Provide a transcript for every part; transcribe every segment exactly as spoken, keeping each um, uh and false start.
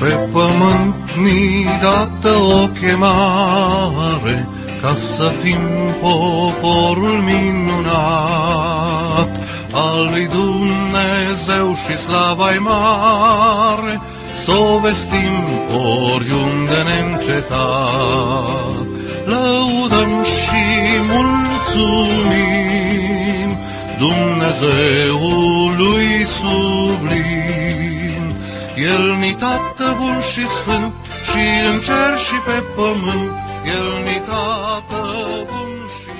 Pe pământ ni dată o chemare, ca să fim poporul minunat al lui Dumnezeu și slava-i mare, s-o vestim oriunde neîncetat. Lăudăm și mulțumim Dumnezeului sublim. El-ni Tată bun și sfânt, și în cer și pe pământ, El-ni Tată bun și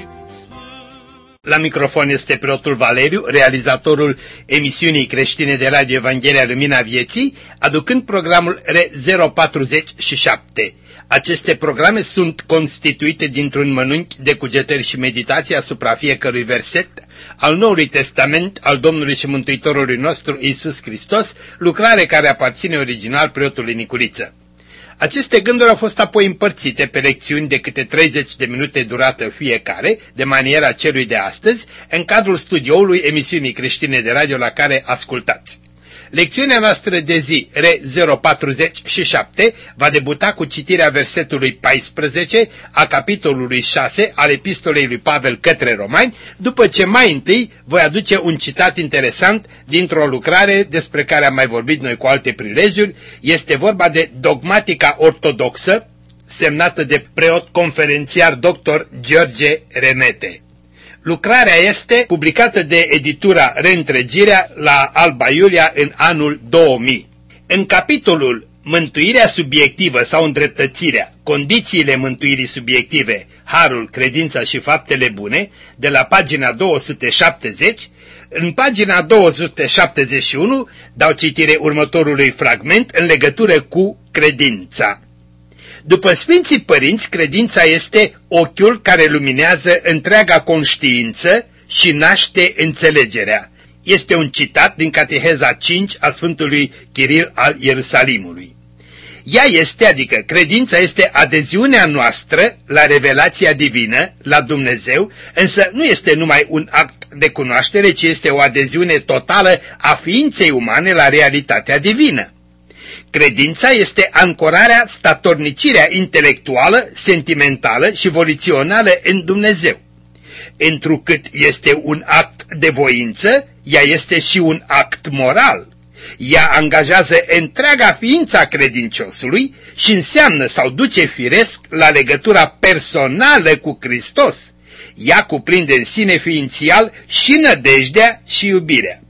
sfânt. La microfon este preotul Valeriu, realizatorul emisiunii creștine de radio Evanghelia Lumina Vieții, aducând programul R zero patruzeci și șapte. Aceste programe sunt constituite dintr-un mănunchi de cugetări și meditații asupra fiecărui verset al Noului Testament al Domnului și Mântuitorului nostru Iisus Hristos, lucrare care aparține original preotului Niculiță. Aceste gânduri au fost apoi împărțite pe lecțiuni de câte treizeci de minute durată fiecare, de maniera celui de astăzi, în cadrul studioului emisiunii creștine de radio la care ascultați. Lecțiunea noastră de zi R zero patruzeci și șapte va debuta cu citirea versetului paisprezece a capitolului șase al epistolei lui Pavel către Romani, după ce mai întâi voi aduce un citat interesant dintr-o lucrare despre care am mai vorbit noi cu alte prilejuri. Este vorba de Dogmatica ortodoxă, semnată de preot conferențiar doctor George Remete. Lucrarea este publicată de editura Reîntregirea la Alba Iulia în anul două mii. În capitolul Mântuirea subiectivă sau îndreptățirea, condițiile mântuirii subiective, harul, credința și faptele bune, de la pagina două sute șaptezeci, în pagina două sute șaptezeci și unu dau citire următorului fragment în legătură cu credința. După Sfinții Părinți, credința este ochiul care luminează întreaga conștiință și naște înțelegerea. Este un citat din Cateheza cinci a Sfântului Chiril al Ierusalimului. Ea este, adică credința este adeziunea noastră la revelația divină, la Dumnezeu, însă nu este numai un act de cunoaștere, ci este o adeziune totală a ființei umane la realitatea divină. Credința este ancorarea, statornicirea intelectuală, sentimentală și volițională în Dumnezeu. Întrucât este un act de voință, ea este și un act moral. Ea angajează întreaga ființă a credinciosului și înseamnă sau duce firesc la legătura personală cu Hristos. Ea cuprinde în sine ființial și nădejdea și iubirea.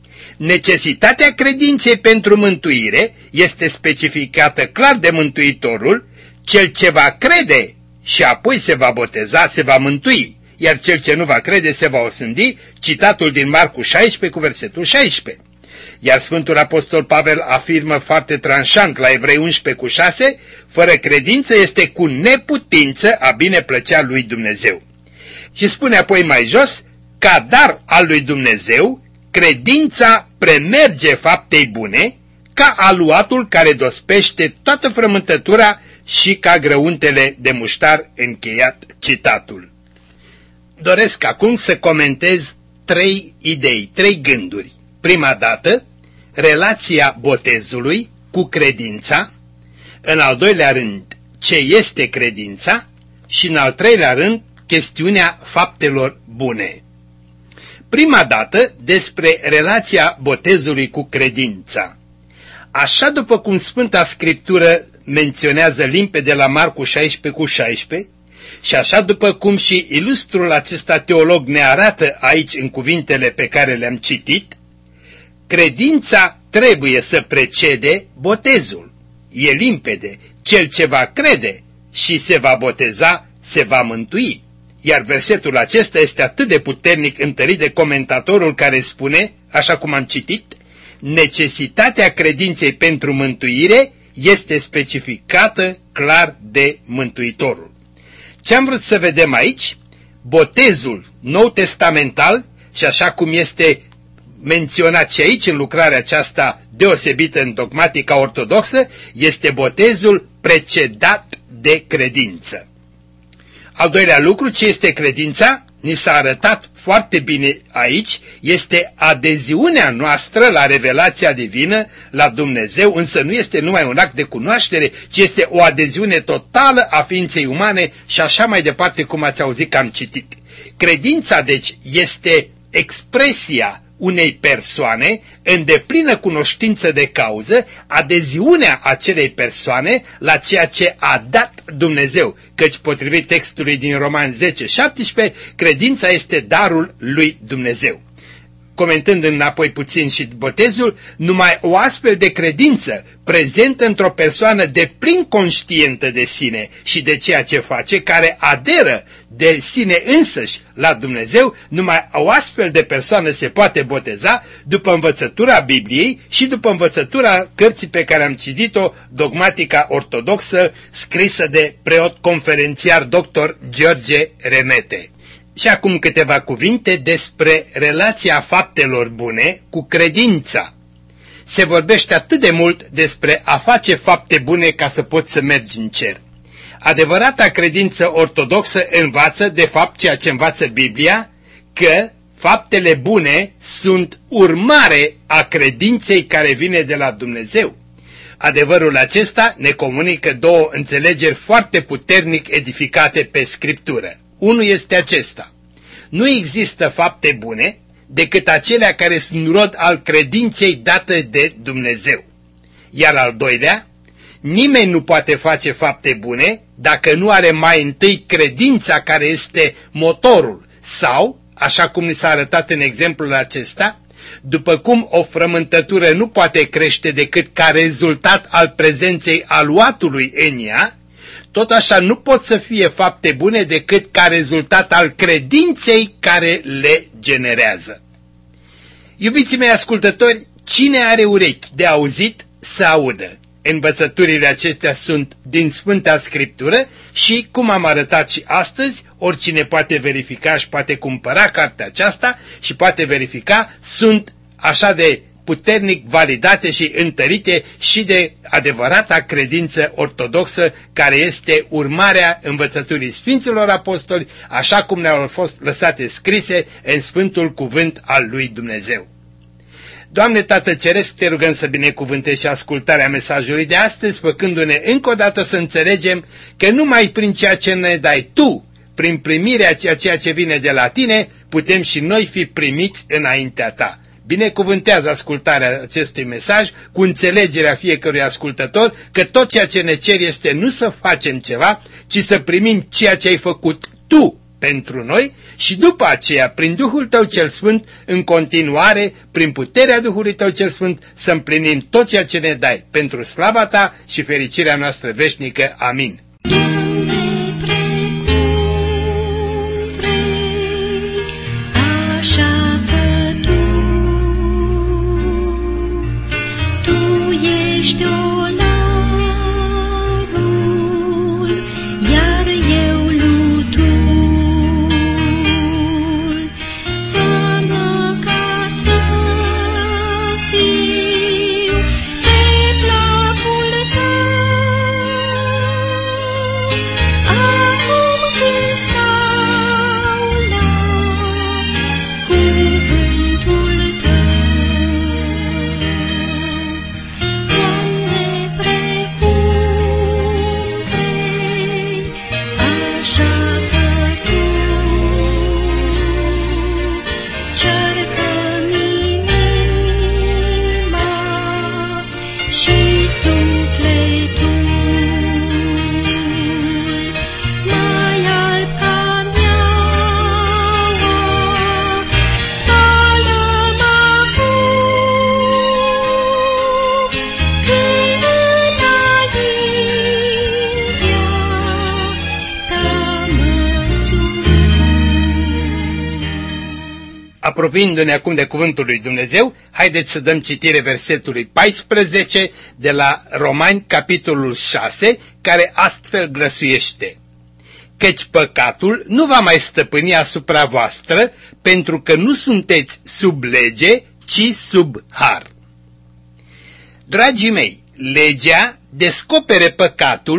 Necesitatea credinței pentru mântuire este specificată clar de Mântuitorul: cel ce va crede și apoi se va boteza se va mântui, iar cel ce nu va crede se va osândi, citatul din Marcu șaisprezece cu versetul șaisprezece. Iar Sfântul Apostol Pavel afirmă foarte tranșant la Evrei unsprezece cu șase, fără credință este cu neputință a bine plăcea lui Dumnezeu. Și spune apoi mai jos, ca dar al lui Dumnezeu, credința premerge faptei bune, ca aluatul care dospește toată frământătura și ca grăuntele de muștar, încheiat citatul. Doresc acum să comentez trei idei, trei gânduri. Prima dată, relația botezului cu credința, în al doilea rând, ce este credința și în al treilea rând, chestiunea faptelor bune. Prima dată, despre relația botezului cu credința. Așa după cum Sfânta Scriptură menționează limpede la Marcu șaisprezece cu șaisprezece, și așa după cum și ilustrul acesta teolog ne arată aici în cuvintele pe care le-am citit, credința trebuie să precede botezul. E limpede, cel ce va crede și se va boteza, se va mântui. Iar versetul acesta este atât de puternic întărit de comentatorul care spune, așa cum am citit, necesitatea credinței pentru mântuire este specificată clar de Mântuitorul. Ce am vrut să vedem aici? Botezul nou-testamental, și așa cum este menționat și aici în lucrarea aceasta deosebită în dogmatica ortodoxă, este botezul precedat de credință. Al doilea lucru, ce este credința? ni s-a arătat foarte bine aici este adeziunea noastră la revelația divină, la Dumnezeu, însă nu este numai un act de cunoaștere, ci este o adeziune totală a ființei umane și așa mai departe, cum ați auzit că am citit. Credința, deci, este expresia unei persoane în deplină cunoștință de cauză, adeziunea acelei persoane la ceea ce a dat Dumnezeu, căci potrivit textului din Romani zece șaptesprezece, credința este darul lui Dumnezeu. Comentând înapoi puțin și botezul, numai o astfel de credință prezentă într-o persoană deplin conștientă de sine și de ceea ce face, care aderă de sine însăși la Dumnezeu, numai o astfel de persoană se poate boteza după învățătura Bibliei și după învățătura cărții pe care am citit-o, Dogmatica Ortodoxă, scrisă de preot conferențiar doctor George Remete. Și acum câteva cuvinte despre relația faptelor bune cu credința. Se vorbește atât de mult despre a face fapte bune ca să poți să mergi în cer. Adevărata credință ortodoxă învață, de fapt, ceea ce învață Biblia, că faptele bune sunt urmare a credinței care vine de la Dumnezeu. Adevărul acesta ne comunică două înțelegeri foarte puternic edificate pe Scriptură. Unul este acesta: nu există fapte bune decât acelea care sunt rod al credinței date de Dumnezeu. Iar al doilea, nimeni nu poate face fapte bune dacă nu are mai întâi credința care este motorul sau, așa cum ni s-a arătat în exemplul acesta, după cum o frământătură nu poate crește decât ca rezultat al prezenței aluatului în ea, tot așa nu pot să fie fapte bune decât ca rezultat al credinței care le generează. Iubiții mei ascultători, cine are urechi de auzit să audă. Învățăturile acestea sunt din Sfânta Scriptură și, cum am arătat și astăzi, oricine poate verifica și poate cumpăra cartea aceasta și poate verifica, sunt așa de puternic validate și întărite și de adevărata credință ortodoxă, care este urmarea învățăturii Sfinților Apostoli, așa cum ne-au fost lăsate scrise în Sfântul Cuvânt al lui Dumnezeu. Doamne Tată Ceresc, te rugăm să binecuvântești și ascultarea mesajului de astăzi, făcându-ne încă o dată să înțelegem că numai prin ceea ce ne dai Tu, prin primirea ceea, ceea ce vine de la Tine, putem și noi fi primiți înaintea Ta. Binecuvântează ascultarea acestui mesaj cu înțelegerea fiecărui ascultător că tot ceea ce ne ceri este nu să facem ceva, ci să primim ceea ce ai făcut Tu pentru noi și după aceea, prin Duhul Tău cel Sfânt, în continuare, prin puterea Duhului Tău cel Sfânt, să împlinim tot ceea ce ne dai pentru slava Ta și fericirea noastră veșnică. Amin. Apropiindu-ne acum de cuvântul lui Dumnezeu, haideți să dăm citire versetului paisprezece de la Romani, capitolul șase, care astfel glăsuiește: căci păcatul nu va mai stăpâni asupra voastră, pentru că nu sunteți sub lege, ci sub har. Dragii mei, legea descopere păcatul,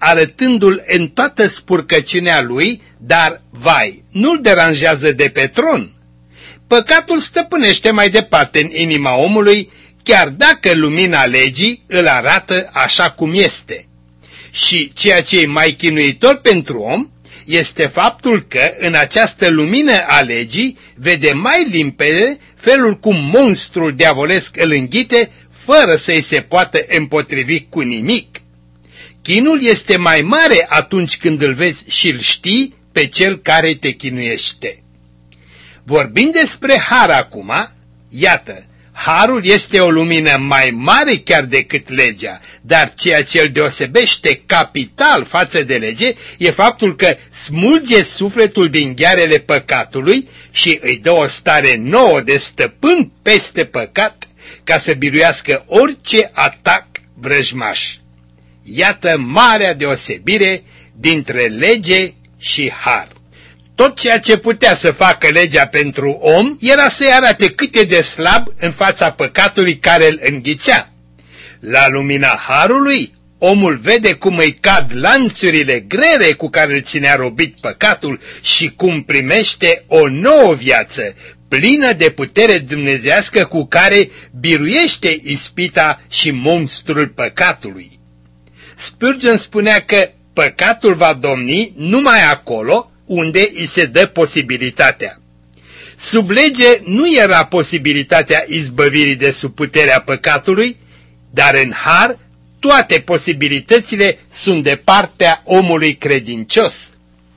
arătându-l în toată spurcăciunea lui, dar, vai, nu-l deranjează de pe tron. Păcatul stăpânește mai departe în inima omului, chiar dacă lumina legii îl arată așa cum este. Și ceea ce e mai chinuitor pentru om este faptul că în această lumină a legii vede mai limpede felul cum monstrul diavolesc îl înghite fără să-i se poată împotrivi cu nimic. Chinul este mai mare atunci când îl vezi și îl știi pe cel care te chinuiește. Vorbind despre har acum, iată, harul este o lumină mai mare chiar decât legea, dar ceea ce îl deosebește capital față de lege e faptul că smulge sufletul din ghearele păcatului și îi dă o stare nouă de stăpân peste păcat ca să biruiască orice atac vrăjmaș. Iată marea deosebire dintre lege și har. Tot ceea ce putea să facă legea pentru om era să-i arate cât e de slab în fața păcatului care îl înghițea. La lumina harului, omul vede cum îi cad lanțurile grele cu care îl ținea robit păcatul și cum primește o nouă viață, plină de putere dumnezească cu care biruiește ispita și monstrul păcatului. Spurgeon spunea că păcatul va domni numai acolo unde îi se dă posibilitatea. Sub lege nu era posibilitatea izbăvirii de sub puterea păcatului, dar în har toate posibilitățile sunt de partea omului credincios.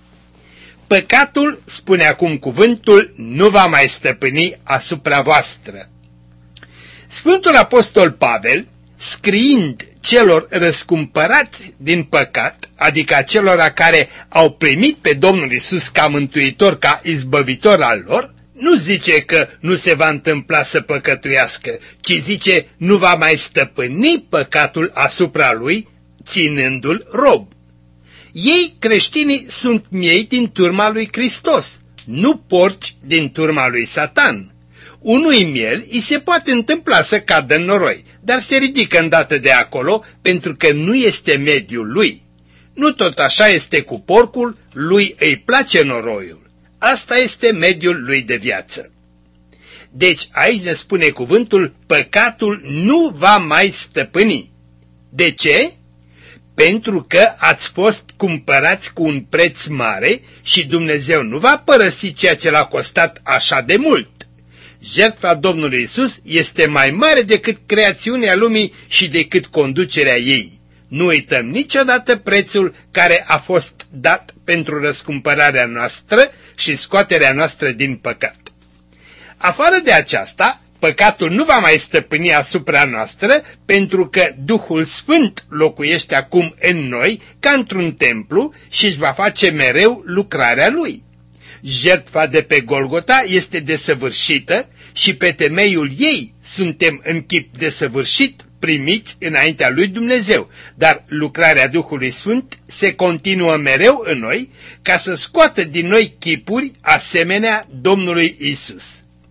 Păcatul, spune acum cuvântul, nu va mai stăpâni asupra voastră. Sfântul Apostol Pavel, scriind celor răscumpărați din păcat, adică acelora care au primit pe Domnul Iisus ca mântuitor, ca izbăvitor al lor, nu zice că nu se va întâmpla să păcătuiască, ci zice nu va mai stăpâni păcatul asupra lui, ținându-l rob. Ei, creștinii, sunt miei din turma lui Hristos, nu porci din turma lui Satan. Unui miel îi se poate întâmpla să cadă în noroi, dar se ridică îndată de acolo pentru că nu este mediul lui. Nu tot așa este cu porcul, lui îi place noroiul. Asta este mediul lui de viață. Deci aici ne spune cuvântul, păcatul nu va mai stăpâni. De ce? Pentru că ați fost cumpărați cu un preț mare și Dumnezeu nu va părăsi ceea ce l-a costat așa de mult. Jertfa Domnului Iisus este mai mare decât creațiunea lumii și decât conducerea ei. Nu uităm niciodată prețul care a fost dat pentru răscumpărarea noastră și scoaterea noastră din păcat. Afară de aceasta, păcatul nu va mai stăpâni asupra noastră pentru că Duhul Sfânt locuiește acum în noi ca într-un templu și își va face mereu lucrarea lui. Jertfa de pe Golgota este desăvârșită și pe temeiul ei suntem în chip desăvârșit primiți înaintea lui Dumnezeu, dar lucrarea Duhului Sfânt se continuă mereu în noi ca să scoată din noi chipuri asemenea Domnului Isus.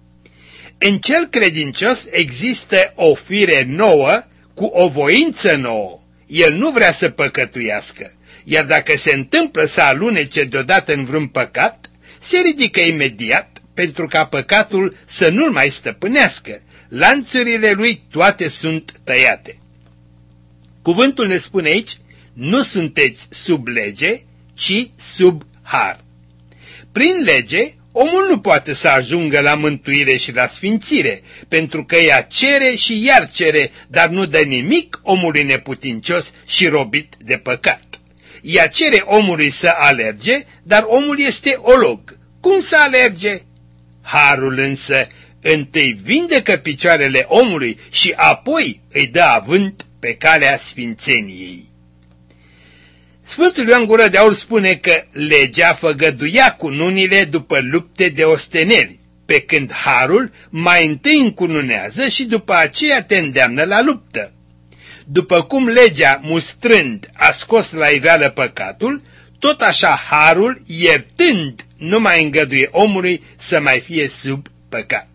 În cel credincios există o fire nouă cu o voință nouă. El nu vrea să păcătuiască, iar dacă se întâmplă să alunece deodată în vreun păcat, se ridică imediat pentru ca păcatul să nu-l mai stăpânească. Lanțurile lui toate sunt tăiate. Cuvântul ne spune aici, nu sunteți sub lege, ci sub har. Prin lege, omul nu poate să ajungă la mântuire și la sfințire, pentru că ea cere și iar cere, dar nu dă nimic omului neputincios și robit de păcat. Ea cere omului să alerge, dar omul este olog. Cum să alerge? Harul însă întâi vindecă picioarele omului și apoi îi dă avânt pe calea sfințeniei. Sfântul Ioan Gură de Aur spune că legea făgăduia cununile după lupte de osteneli, pe când harul mai întâi încununează și după aceea te îndeamnă la luptă. După cum legea, mustrând, a scos la iveală păcatul, tot așa harul, iertând, nu mai îngăduie omului să mai fie sub păcat.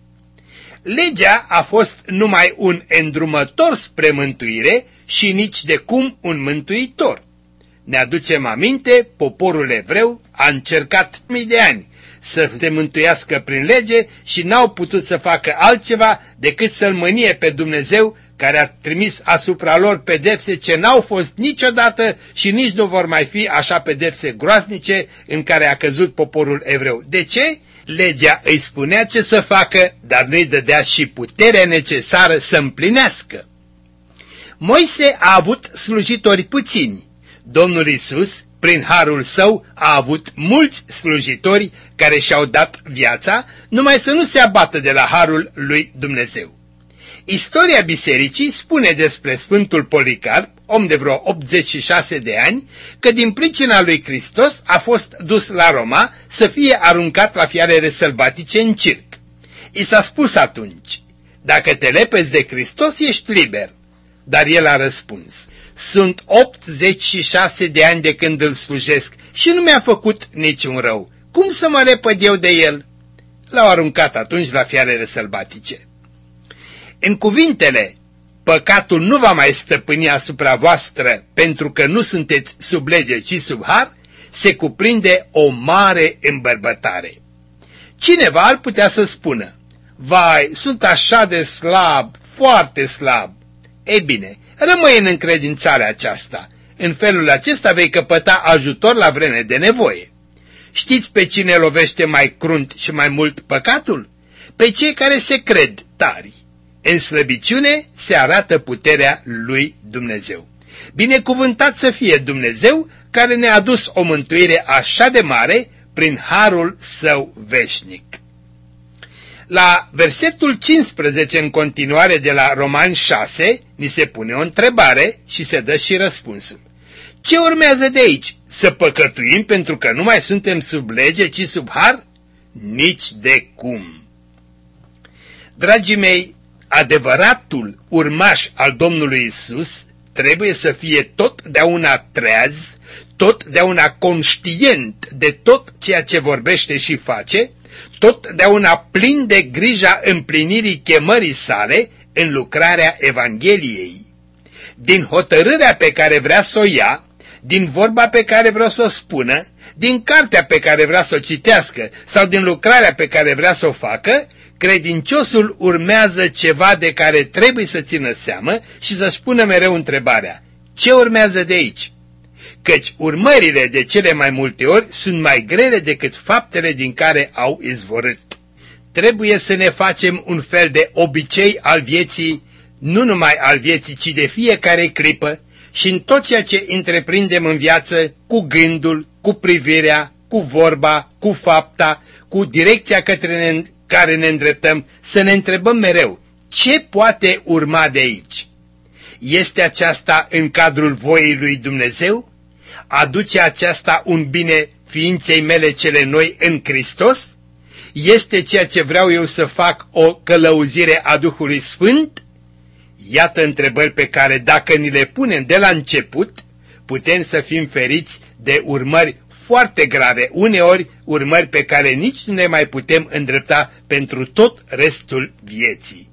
Legea a fost numai un îndrumător spre mântuire și nici de cum un mântuitor. Ne aducem aminte, poporul evreu a încercat mii de ani să se mântuiască prin lege și n-au putut să facă altceva decât să-L mânie pe Dumnezeu, care a trimis asupra lor pedepse ce n-au fost niciodată și nici nu vor mai fi așa pedepse groaznice în care a căzut poporul evreu. De ce? Legea îi spunea ce să facă, dar nu-i dădea și puterea necesară să împlinească. Moise a avut slujitori puțini. Domnul Iisus, prin harul său, a avut mulți slujitori care și-au dat viața, numai să nu se abată de la harul lui Dumnezeu. Istoria bisericii spune despre Sfântul Policarp, om de vreo optzeci și șase de ani, că din pricina lui Hristos a fost dus la Roma să fie aruncat la fiarele sălbatice în circ. I s-a spus atunci: dacă te lepezi de Hristos, ești liber. Dar el a răspuns: sunt optzeci și șase de ani de când îl slujesc și nu mi-a făcut niciun rău. Cum să mă lepăd eu de el? L-au aruncat atunci la fiarele sălbatice. În cuvintele păcatul nu va mai stăpâni asupra voastră pentru că nu sunteți sub lege, ci sub har, se cuprinde o mare îmbărbătare. Cineva ar putea să spună: vai, sunt așa de slab, foarte slab. Ei bine, rămâi în încredințarea aceasta. În felul acesta vei căpăta ajutor la vreme de nevoie. Știți pe cine lovește mai crunt și mai mult păcatul? Pe cei care se cred tari. În slăbiciune se arată puterea lui Dumnezeu. Binecuvântat să fie Dumnezeu care ne-a adus o mântuire așa de mare prin harul său veșnic. La versetul cincisprezece în continuare de la Romani șase ni se pune o întrebare și se dă și răspunsul. Ce urmează de aici? Să păcătuim pentru că nu mai suntem sub lege, ci sub har? Nici de cum. Dragii mei, adevăratul urmaș al Domnului Isus trebuie să fie totdeauna treaz, totdeauna conștient de tot ceea ce vorbește și face, totdeauna plin de grija împlinirii chemării sale în lucrarea Evangheliei. Din hotărârea pe care vrea să o ia, din vorba pe care vrea să o spună, din cartea pe care vrea să o citească sau din lucrarea pe care vrea să o facă, credinciosul urmează ceva de care trebuie să țină seamă și să-și pună mereu întrebarea: ce urmează de aici? Căci urmările de cele mai multe ori sunt mai grele decât faptele din care au izvorât. Trebuie să ne facem un fel de obicei al vieții, nu numai al vieții, ci de fiecare clipă, și în tot ceea ce întreprindem în viață, cu gândul, cu privirea, cu vorba, cu fapta, cu direcția către ne, care ne îndreptăm, să ne întrebăm mereu: ce poate urma de aici? Este aceasta în cadrul voii lui Dumnezeu? Aduce aceasta un bine ființei mele cele noi în Hristos? Este ceea ce vreau eu să fac o călăuzire a Duhului Sfânt? Iată întrebări pe care, dacă ni le punem de la început, putem să fim feriți de urmări foarte grave, uneori urmări pe care nici nu ne mai putem îndrepta pentru tot restul vieții.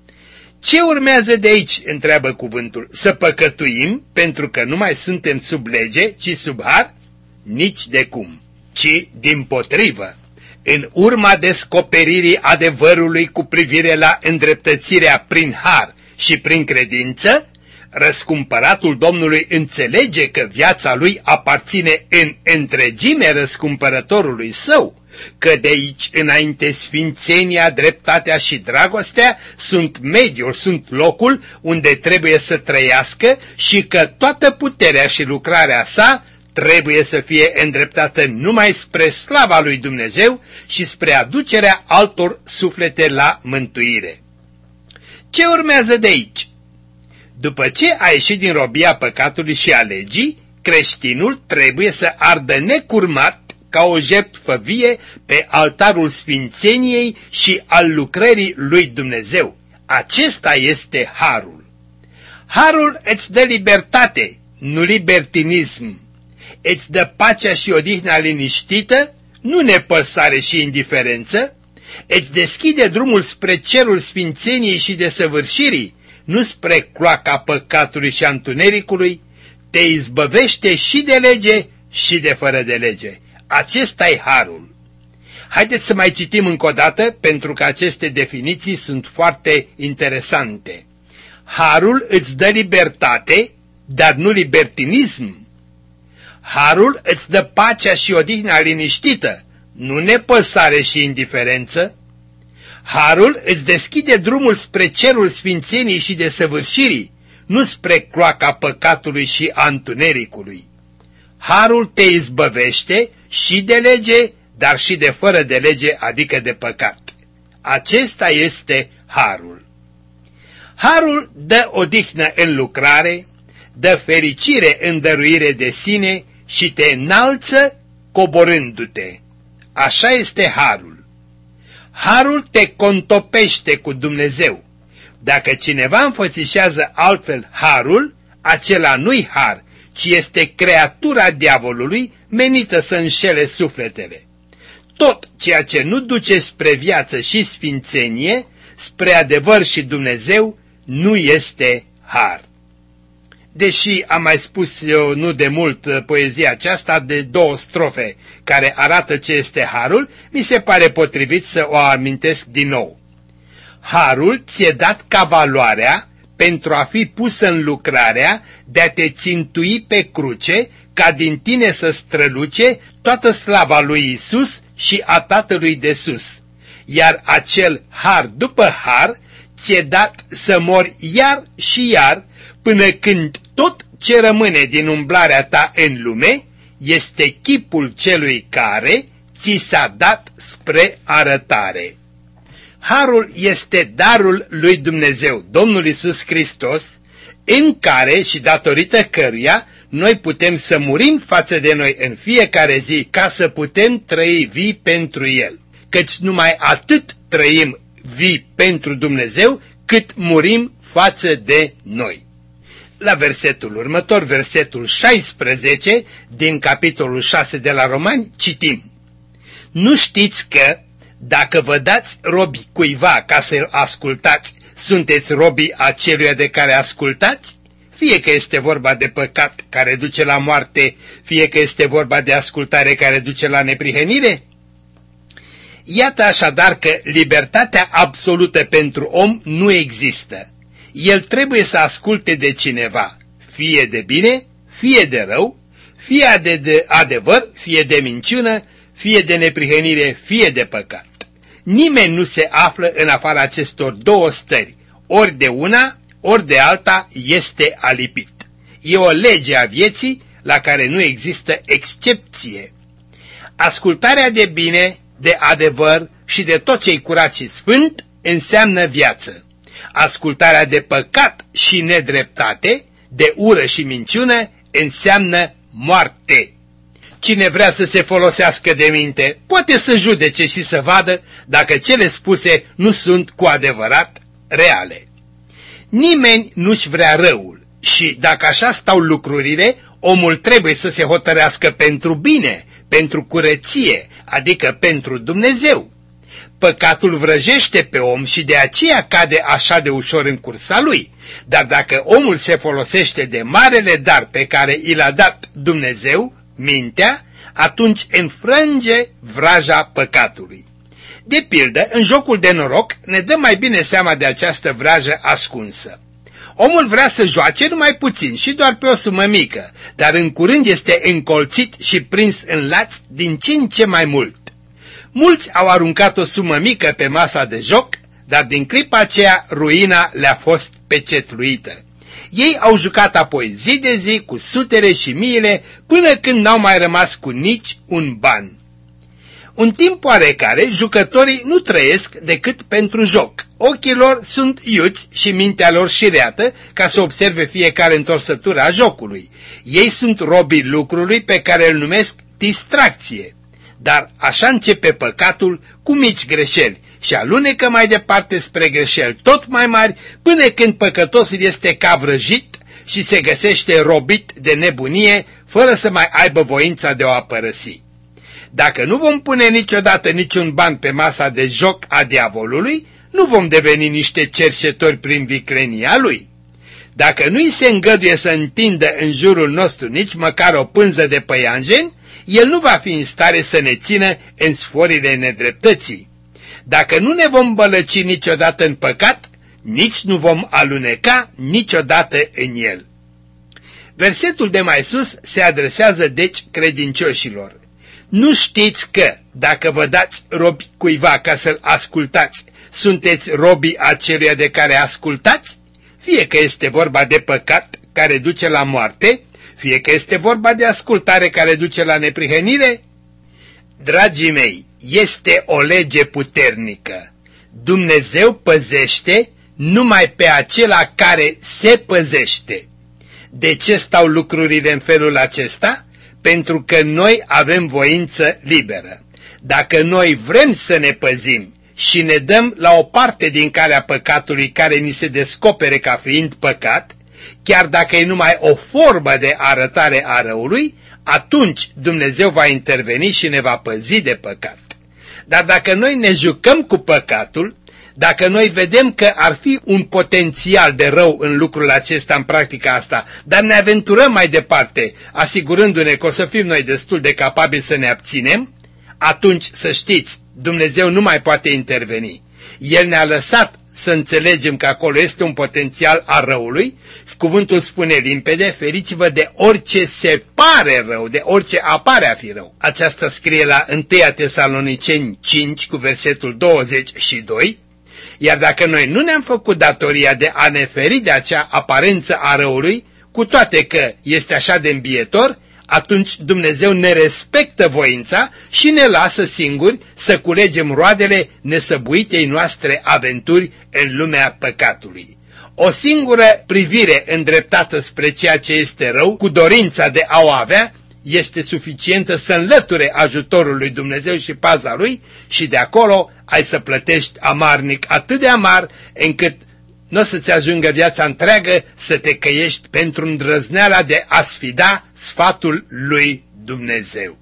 Ce urmează de aici, întreabă cuvântul, să păcătuim pentru că nu mai suntem sub lege, ci sub har? Nici de cum, ci dimpotrivă. În urma descoperirii adevărului cu privire la îndreptățirea prin har și prin credință, răscumpăratul Domnului înțelege că viața lui aparține în întregime răscumpărătorului său, că de aici înainte sfințenia, dreptatea și dragostea sunt mediul, sunt locul unde trebuie să trăiască și că toată puterea și lucrarea sa trebuie să fie îndreptată numai spre slava lui Dumnezeu și spre aducerea altor suflete la mântuire. Ce urmează de aici? După ce a ieșit din robia păcatului și a legii, creștinul trebuie să ardă necurmat ca o jertfă vie pe altarul sfințeniei și al lucrării lui Dumnezeu. Acesta este harul. Harul îți dă libertate, nu libertinism. Îți dă pacea și odihna liniștită, nu nepăsare și indiferență. Îți deschide drumul spre cerul sfințeniei și desăvârșirii, nu spre cloaca păcatului și a întunericului. te izbăvește și de lege și de fără de lege. Acesta e harul. Haideți să mai citim încă o dată, pentru că aceste definiții sunt foarte interesante. Harul îți dă libertate, dar nu libertinism. Harul îți dă pacea și odihna liniștită, nu nepăsare și indiferență. Harul îți deschide drumul spre cerul sfințeniei și desăvârșirii, nu spre cloaca păcatului și a întunericului. Harul te izbăvește și de lege, dar și de fără de lege, adică de păcat. Acesta este harul. Harul dă odihnă în lucrare, dă fericire în dăruire de sine și te înalță coborându-te. Așa este harul. Harul te contopește cu Dumnezeu. Dacă cineva înfățișează altfel harul, acela nu-i har, ci este creatura diavolului menită să înșele sufletele. Tot ceea ce nu duce spre viață și sfințenie, spre adevăr și Dumnezeu, nu este har. Deși am mai spus eu nu de mult poezia aceasta de două strofe care arată ce este harul, mi se pare potrivit să o amintesc din nou. Harul ți-e dat ca valoarea pentru a fi pus în lucrarea de a te țintui pe cruce, ca din tine să străluce toată slava lui Isus și a Tatălui de sus. Iar acel har după har ți-e dat să mori iar și iar, până când tot ce rămâne din umblarea ta în lume este chipul celui care ți s-a dat spre arătare. Harul este darul lui Dumnezeu, Domnul Iisus Hristos, în care și datorită căruia noi putem să murim față de noi în fiecare zi ca să putem trăi vii pentru El. Căci numai atât trăim vii pentru Dumnezeu cât murim față de noi. La versetul următor, versetul șaisprezece din capitolul șase de la Romani, citim: Nu știți că dacă vă dați robi cuiva ca să-l ascultați, sunteți robii aceluia de care ascultați? Fie că este vorba de păcat care duce la moarte, fie că este vorba de ascultare care duce la neprihănire? Iată așadar că libertatea absolută pentru om nu există. El trebuie să asculte de cineva, fie de bine, fie de rău, fie de, de adevăr, fie de minciună, fie de neprihănire, fie de păcat. Nimeni nu se află în afara acestor două stări, ori de una, ori de alta este alipit. E o lege a vieții la care nu există excepție. Ascultarea de bine, de adevăr și de tot ce-i curat și sfânt înseamnă viață. Ascultarea de păcat și nedreptate, de ură și minciună, înseamnă moarte. Cine vrea să se folosească de minte, poate să judece și să vadă dacă cele spuse nu sunt cu adevărat reale. Nimeni nu-și vrea răul și dacă așa stau lucrurile, omul trebuie să se hotărească pentru bine, pentru curăție, adică pentru Dumnezeu. Păcatul vrăjește pe om și de aceea cade așa de ușor în cursa lui, dar dacă omul se folosește de marele dar pe care i l-a dat Dumnezeu, mintea, atunci înfrânge vraja păcatului. De pildă, în jocul de noroc ne dăm mai bine seama de această vrajă ascunsă. Omul vrea să joace numai puțin și doar pe o sumă mică, dar în curând este încolțit și prins în laț din ce în ce mai mult. Mulți au aruncat o sumă mică pe masa de joc, dar din clipa aceea ruina le-a fost pecetluită. Ei au jucat apoi zi de zi cu sutele și miile până când n-au mai rămas cu nici un ban. Un timp oarecare, jucătorii nu trăiesc decât pentru joc. Ochii lor sunt iuți și mintea lor șireată ca să observe fiecare întorsătură a jocului. Ei sunt robii lucrului pe care îl numesc distracție. Dar așa începe păcatul cu mici greșeli și alunecă mai departe spre greșeli tot mai mari până când păcătosul este ca vrăjit și se găsește robit de nebunie fără să mai aibă voința de o a părăsi. Dacă nu vom pune niciodată niciun ban pe masa de joc a diavolului, nu vom deveni niște cerșetori prin viclenia lui. Dacă nu-i se îngăduie să întindă în jurul nostru nici măcar o pânză de păianjen, el nu va fi în stare să ne țină în sforile nedreptății. Dacă nu ne vom bălăci niciodată în păcat, nici nu vom aluneca niciodată în el. Versetul de mai sus se adresează deci credincioșilor. Nu știți că, dacă vă dați robi cuiva ca să-l ascultați, sunteți robii aceluia de care ascultați? Fie că este vorba de păcat care duce la moarte, fie că este vorba de ascultare care duce la neprihănire. Dragii mei, este o lege puternică. Dumnezeu păzește numai pe acela care se păzește. De ce stau lucrurile în felul acesta? Pentru că noi avem voință liberă. Dacă noi vrem să ne păzim și ne dăm la o parte din calea păcatului care ni se descopere ca fiind păcat, chiar dacă e numai o formă de arătare a răului, atunci Dumnezeu va interveni și ne va păzi de păcat. Dar dacă noi ne jucăm cu păcatul, dacă noi vedem că ar fi un potențial de rău în lucrul acesta, în practica asta, dar ne aventurăm mai departe, asigurându-ne că o să fim noi destul de capabili să ne abținem, atunci să știți, Dumnezeu nu mai poate interveni. El ne-a lăsat să înțelegem că acolo este un potențial al răului și cuvântul spune limpede, feriți-vă de orice se pare rău, de orice apare a fi rău. Aceasta scrie la întâi Tesaloniceni cinci cu versetul douăzeci și doi, iar dacă noi nu ne-am făcut datoria de a ne feri de acea aparență a răului, cu toate că este așa de îmbietor, atunci Dumnezeu ne respectă voința și ne lasă singuri să culegem roadele nesăbuitei noastre aventuri în lumea păcatului. O singură privire îndreptată spre ceea ce este rău, cu dorința de a o avea, este suficientă să înlăture ajutorul lui Dumnezeu și paza lui și de acolo ai să plătești amarnic, atât de amar încât nu o să-ți ajungă viața întreagă să te căiești pentru îndrăzneala de a sfida sfatul lui Dumnezeu.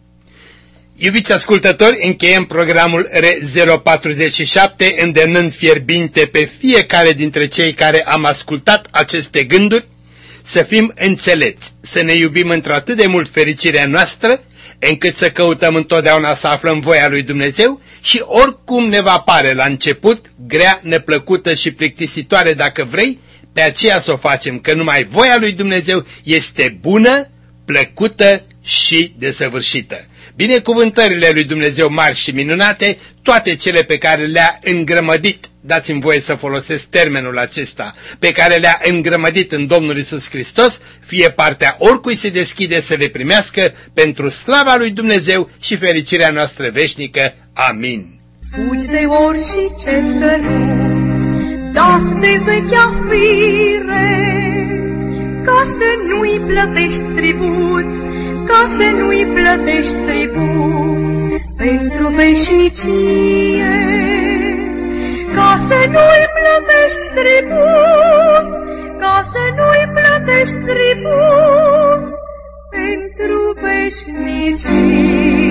Iubiți ascultători, încheiem programul R zero patruzeci și șapte îndemnând fierbinte pe fiecare dintre cei care am ascultat aceste gânduri să fim înțelepți, să ne iubim într-atât de mult fericirea noastră, încât să căutăm întotdeauna să aflăm voia lui Dumnezeu și oricum ne va pare la început grea, neplăcută și plictisitoare dacă vrei, pe aceea să o facem, că numai voia lui Dumnezeu este bună, plăcută și desăvârșită. Binecuvântările lui Dumnezeu mari și minunate, toate cele pe care le-a îngrămădit, dați-mi voie să folosesc termenul acesta, pe care le-a îngrămădit în Domnul Iisus Hristos, fie partea oricui se deschide să le primească pentru slava lui Dumnezeu și fericirea noastră veșnică. Amin. Fugi de orice sărut, dat de vechea fire, ca să nu-i plătești tribut, ca să nu-i plătești tribut pentru veșnicie, ca să nu-i plătești tribut, ca să nu-i plătești tribut pentru veșnicie.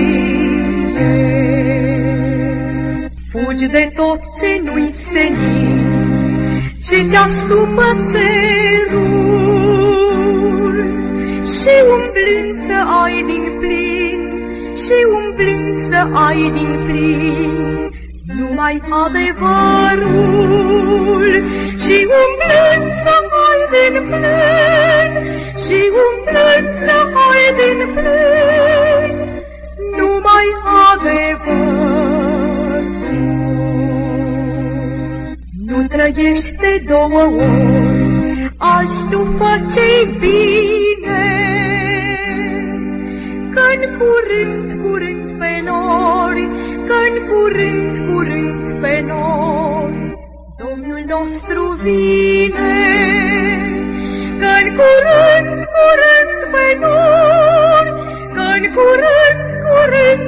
Fugi de tot ce nu-i senin, ce ți-astupă cerul, și umblind să ai din plin, și umblind să ai din plin numai adevărul, și umblind să ai din plin, și umblind să ai din plin numai adevărul. Nu trăiești de două ori, azi tu fă ce-i bine, că-n curând, curând pe nori, că-n curând, curând pe nori Domnul nostru vine, că-n curând, curând pe nori, că-n curând, curând